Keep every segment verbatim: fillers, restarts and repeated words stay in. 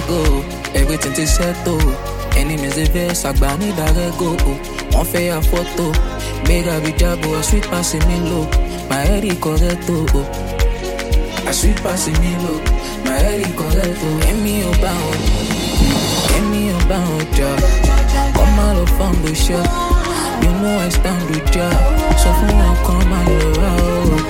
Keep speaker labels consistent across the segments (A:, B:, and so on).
A: go, everything is settled. Enemies they vex, agba need a go. One fair photo, make a jabo, a sweet passing me low. My head is correct, oh. A sweet passing me low. My head is correct, oh. Give me your bound, give me your bound, job. Come out of found the shop. You know I stand with ya. So for one come and love.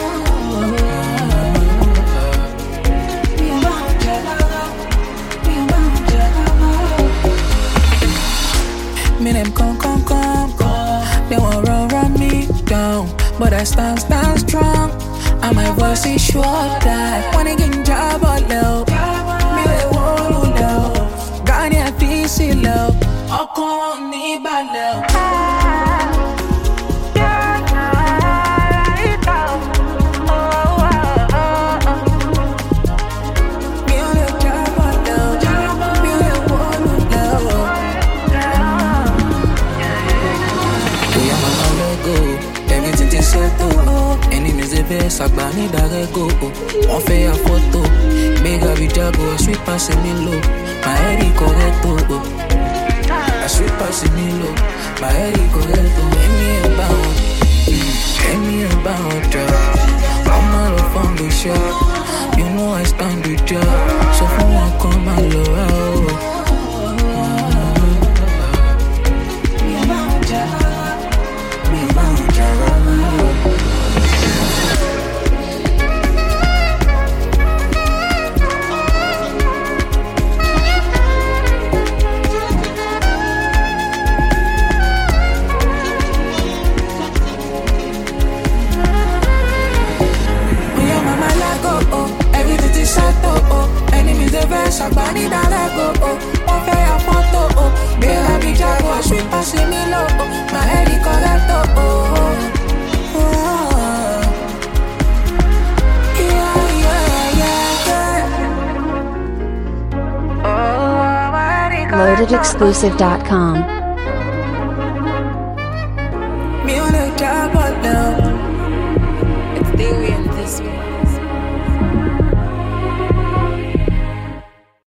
A: Me them come, come, come, come. They won't run, run me down, but I stand, stand strong. And my voice is short that when I get job or low, me they won't low. Gani a piece of love, I can't need bad love. Enemies they vex, agba need a go. One fair photo, make a jabo, a sweet passing me low. My head is correct, oh. A sweet passing me low. My head is correct, oh. Give me a bound, give me a bound, job. I'm out of on the shop. You know I stand with ya. So for one come and love. Sabani da go oh, one fair photo oh, bella bi jago, sweet passing me low oh, my head is correct oh, oh, yeah yeah yeah yeah. Loaded exclusive dot com. Me on a job now. It's theory in this way.